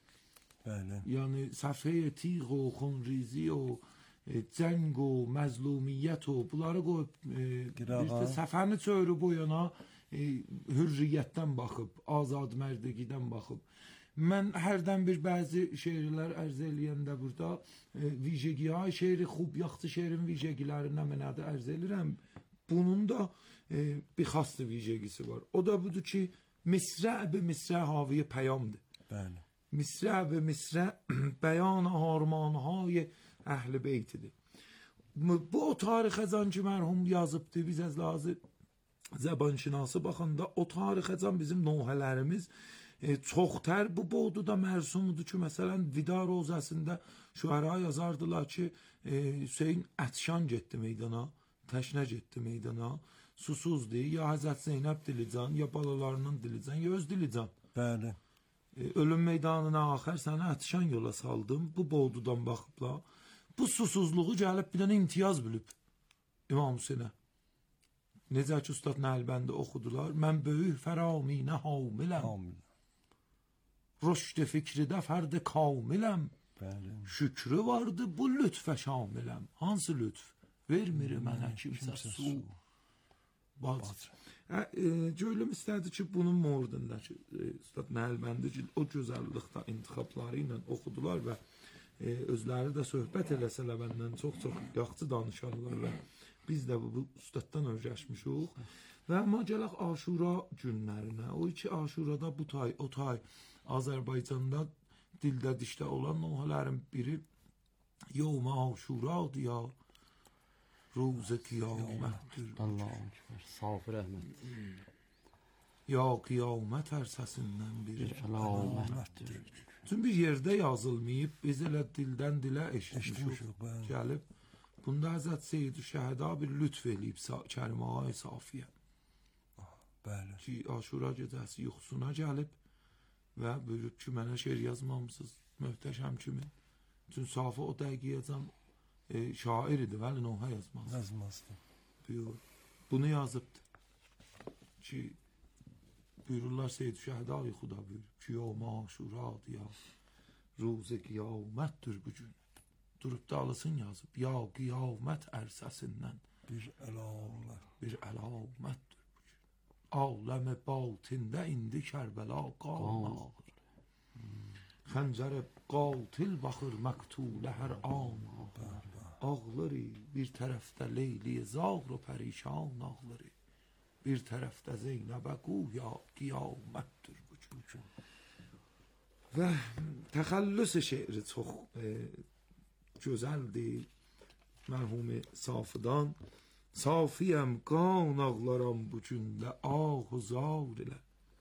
Yəni, səfhəyə tiğ o, xunrizi o, cəng o, məzlumiyyət o, bunları qoyub bir səfəni çöyrü boyana hürriyyətdən baxıb, azad mərdəgidən baxıb. Mən hərdən bir bəzi şeirlər ərz eləyəndə burada vicəgiyə, şeiri xub, yaxçı şeirin vicəgilərindən mənədə ərz eləyirəm. Bunun da bir xastı vicəgisi var. O da budur ki, misrə-bi misrə haviyə pəyamdır. Misrə-bi misrə bəyan harmanهای əhl-i beytidir. Bu o tarixəcan ki, mərhum yazıbdır, biz az lazım zəbanşinası baxanda o tarixəcan bizim nohələrimiz çoxtər bu boğduda mərsumudur ki, məsələn, Vida rozəsində şüara yazardılar ki, Hüseyin Ətşan getdi meydana, təşnə getdi meydana, susuzdur, ya Həzrət Zeynəb dilican, ya balalarının dilican, ya öz dilican. Bəli. Ölüm meydanına axər sənə Ətşan yola saldım, bu boğdudan baxıbla, bu susuzluğu gəlib bir dənə imtiyaz bilib İmam Hüseynə. Necə ki, Ustad Nəlbəndi oxudular, mən böyük fəraminə hamiləm. Rüşd-i fikridə fərd-i kamiləm. Şükrü vardı, bu lütfə şamiləm. Hansı lütf? Vermir mənə kimsə su. Göylüm istədi ki, bunun mordunda ki, Ustad Nəlbəndi o gözəllikdə intixabları ilə oxudular və özləri də söhbət eləsələ məndən çox-çox yaxçı danışarlar və biz də bu ustaddan öyrəşmişik. Və amma gələk Aşura günlərinə, o iki Aşurada bu tay, o tay Azərbaycanda dildə dişdə olan nohələrin biri Yevm Aşuradır ya, Ruzi qiyamətdir. Allah'a ekber, sağ rəhmət. Ya qiyamət ərsəsindən bir əlamətdir. Çünki bir yerdə yazılmayıb, biz elə dildən dilə eşitmişik, gəlib. Bunda Həzrət Seyyid-i Şəhəda bir lütf eləyib Kərimə-i Safiyə. Ki, Aşura gecəsi yuxusuna gəlib və buyurub ki, mənə şeir yazmamısınız, möhtəşəm kimi. Çünki Safi o dəqiqəyəcəm şair idi, vəli noha yazmazdı. Buyur, bunu yazıbdı. Ki, buyururlar Seyyid-i Şəhəda yuxuda buyurub ki, Yevm Aşuradır ya, Ruzi qiyamətdir bu gün. Durub da alısın yazıb, ya qiyamət ərsəsindən bir əlamətdir bu gün. Aləmi batində indi Kərbəla qan ağır. Xəncər qatil baxır məqtulə hər an. ağları, bir tərəfdə Leyli zağr و pərişan ağları, bir tərəfdə Zeynəbə quya qiyamətdir bu gün. Və təxəllüs şeiri çox gözəldir. Mərhum Safıdan Safiyəm qan ağlaram bu gündə ah و zar ilə.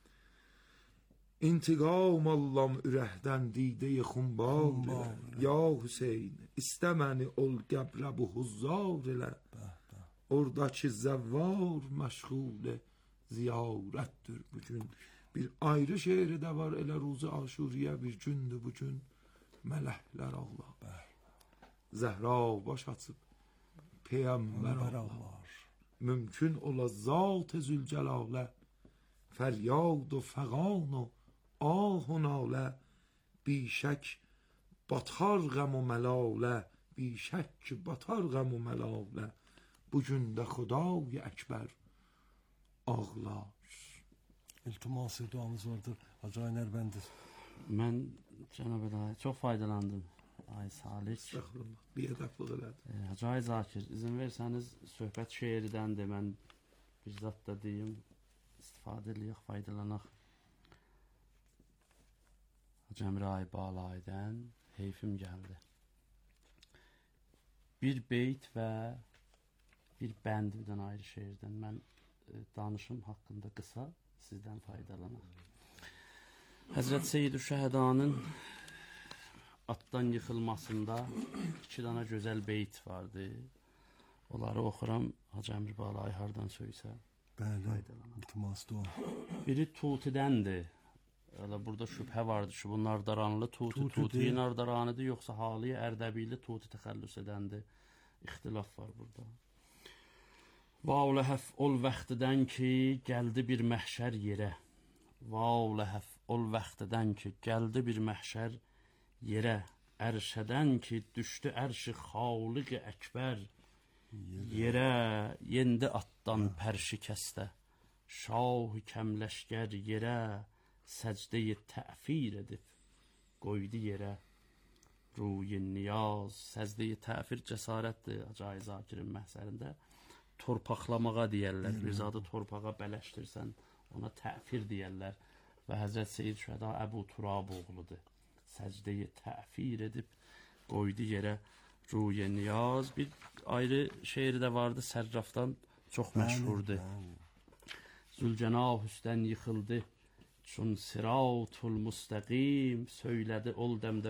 İntiqam allam ürəkdən didə xumbar ilə. Ya Hüseyn istəməni ol qəbrə bu huzzar ilə. Oradakı zəvvar məşğul ziyarətdir bu gün. Bir ayrı şeiri də var elə ruzu aşuriyə bir gündür bu gün. Mələklər ağlar. Zəhra baş açıb Peyğəmbər ağlar. Mümkün ola zat-ı zülcəlalə fəryad و fəqan و آه و ناله بیشک batar غم و ملاله بیشک batar غم و ملاله bu gündə Xuday Əkbər ağlar. İltiması duamız vardır. Hacı Aynar Bəndir. Mən Cənab Əli çox faydalandım. Ay Salik. Estağfurullah. Bir ədəblik elədi. Hacı Ay Zakir, izin versəniz söhbət şeirdən mən bir zat da deyim, istifadə eləyək, faydalanaq. Hacı Əmri Ay Balaydən heyfim gəldi. Bir beyt və bir bənd birdən ayrı şeirdən mən danışım haqqında qısa sizdən faydalanaq. Həzrət Seyyid-ü Şəhədanın atdan yıxılmasında 2 dana gözəl beyt vardı. Onları oxuram, Hacı Əmri Balay hardan söysə. Bəli, iltimas dua. Biri Tutidəndir. Elə burada şübhə vardı ki, bu Nardaranlı Tuti Nardaranıdır, yoxsa Haliyə Ərdəbili Tuti təxəllüs edəndir. İxtilaf var burada. Vav-ləhəf ol vəxtidən ki, gəldi bir məhşər yerə. Vav-ləhəf ol vəxtidən ki, gəldi bir məhşər yerə. Ərşədən ki, düşdü ərşi xaliq-i əkbər yerə. Yendi atdan pərşi kəstə, şah-ı kəmləşgər yerə. Səcdə-i təfir edib, qoydu yerə. Ruy-i niyaz, səcdə-i təfir cəsarətdir. Hacı Zakirin məhsərində torpaqlamağa deyərlər. Bir zadı torpağa bələşdirsən, ona təfir deyərlər. Və Həzrət Seyyid Şühəda Əbu Turab oğludur. Səcdə-i təfir edib, qoydu yerə. Ruy-i niyaz. Bir ayrı şeiri də vardı, Sərrafdan çox məşhurdur. Zülcənah üstdən yıxıldı, çün siratul müstəqim, söylədi ol dəmdə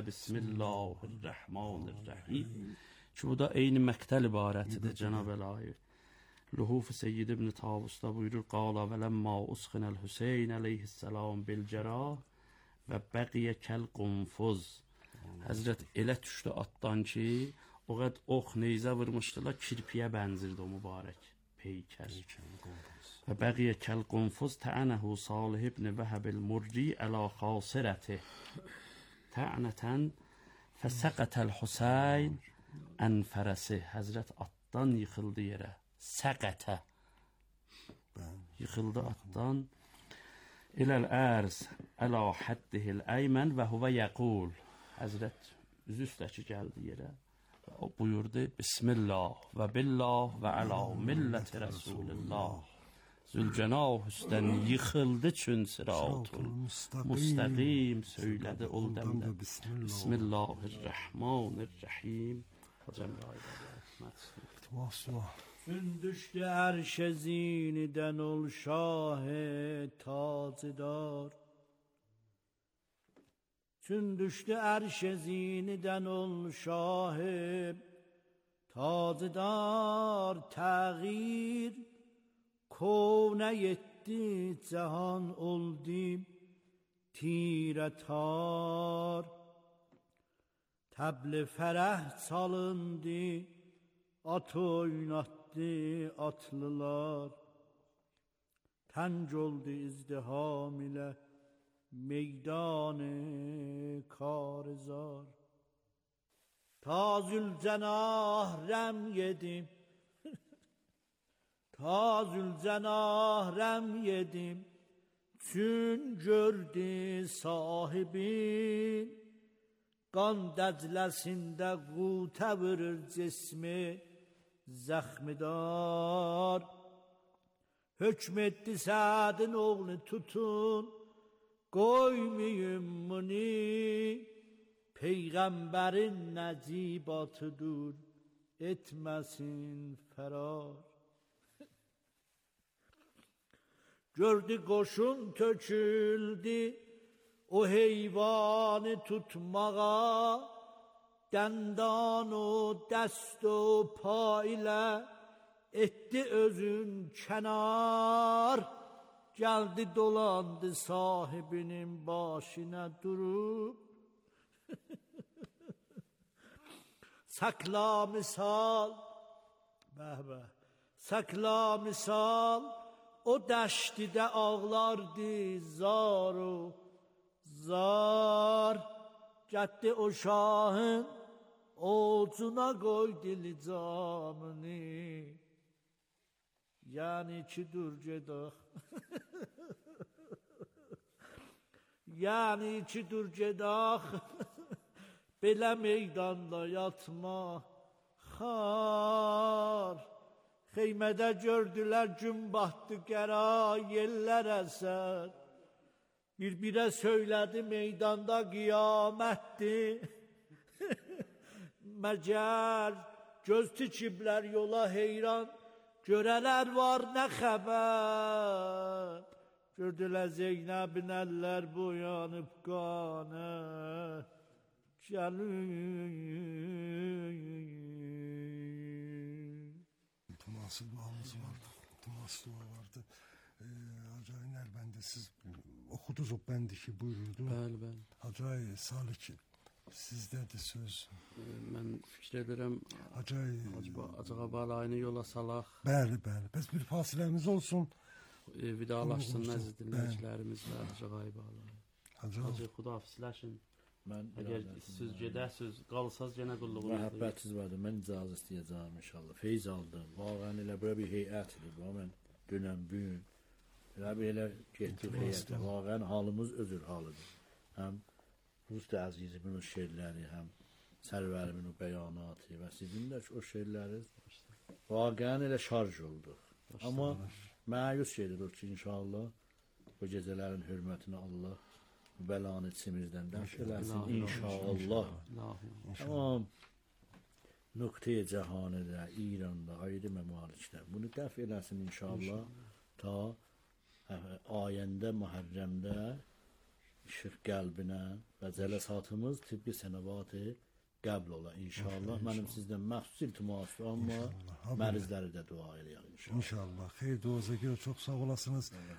Bismillahirrahmanirrahim. Ki bu da eyni məqtəl ibarətidir Cənab Əlayi. Luhuf-i Seyyid ibn Tavusda buyurur, qala və ləmmə usxinəl Hüseyn əleyhissalam bil cərah və bəqiyə kəl qunfuz. Həzrət elə düşdü atdan ki, o qəd ox neyzə vurmuşdular, kirpiyə bənzirdi o mübarək peykər. Və bəqiyə kəl qunfuz tə'ənəhu Salih ibn Vəhəbil murri əla xasirəti tə'ənətən fəsəqətəl Hüseyn ənfərəsi. Həzrət atdan yıxıldı yerə. Səqətə. Yıxıldı atdan. İləl ərz əla həddihil əymən və huvə yəqul. Həzrət üzü üstəki gəldi yerə. O buyurdu, Bismillah və billah və əla milləti Rəsulillah. Zülcənah üstdən yıxıldı çün sıratul müstəqim, söylədi ol dəmdə Bismillahirrahmanirrahim. Hacəm rəhmət. Çün düşdü ərşə zinidən ol şah-ı tacıdar. Çün düşdü ərşə zinidən ol şah-ı tacıdar. Təğyir kövnə yetdi, cahan oldu tirə tar. Təbli fərəh çalındı, at oynatdı atlılar. Tənc oldu izdiham ilə meydan-ı karizar. Ta Zülcənah rəm yedim, ta Zülcənah rəm yedim, çün gördü sahibin qan dəcləsində qutə vurur cismi zəxmidar. Hökm etdi Sədin oğlu tutun, qoymayın muni, Peyğəmbərin nəcibbatıdır, etməsin fərar. Gördü qoşun töküldü, o heyvanı tutmağa, Dəndan o dəst o pa ilə etdi özün kənar. Gəldi dolandı sahibinin başına durub, Sakla misal, sakla misal, o dəştidə ağlardı zar o zar. Gətdi o şahın oğcuna qoy dili camını, yəni ki dur gedək. Yəni ki dur gedək, belə meydanda yatma xar. Xeymədə gördülər gün batdı qəra yellər əsər. Bir-birə söylədi meydanda qiyamətdir. Məgər göz tikiblər yola heyran, görələr var nə xəbər. Gördülər Zeynəbin əllər boyanıb qanə, gəlin. Tumaslı duamız vardı. Tumaslı dua vardı. Hacı Nərbəndi siz okudunuz o bəndi ki buyururdu. Bəli, bəli. Hacı Salih sizdədir söz. Mən fikir edirəm, acaba balayını yola salaq. Bəli, bəli. Bəs bir fasiləmiz olsun. Vidalaşsın əziz dinləyicilərimiz və Hacı Qaybalı. Hacı xudafizləşin. Əgər siz gedəsiz, qalsaz yenə qulluğunuzda. Məhəbbətsiz vardı. Mən icazə istəyəcəm inşallah. Feyz aldım. Vağən elə belə bir heyət idi. Mən dünən bugün elə belə getdik heyətə. Vağən halımız özür halıdır. Həm Rüstə Əzizimin o şeirləri, həm Sərvərimin o bəyanatı və sizin də o şeirləri vaqəən elə şarj olduq. Amma məyus gedir ki, inşallah bu gecələrin hürmətinə Allah bu bəlanı içimizdən dəf eləsin, inşallah. Tamam, nöqtəyə cəhanədə, İranda, ayrı məmalikdə bunu dəf eləsin inşallah ta ayəndə, Muharrəmdə işıq qəlbinə və cələsatımız tibbi sənəvatı qəbul ola inşallah. Mənim sizdən məxsus iltimasdır, amma mərizləri də dua eləyək inşallah. İnşallah. Xeyr duaza görə çox sağ olasınız.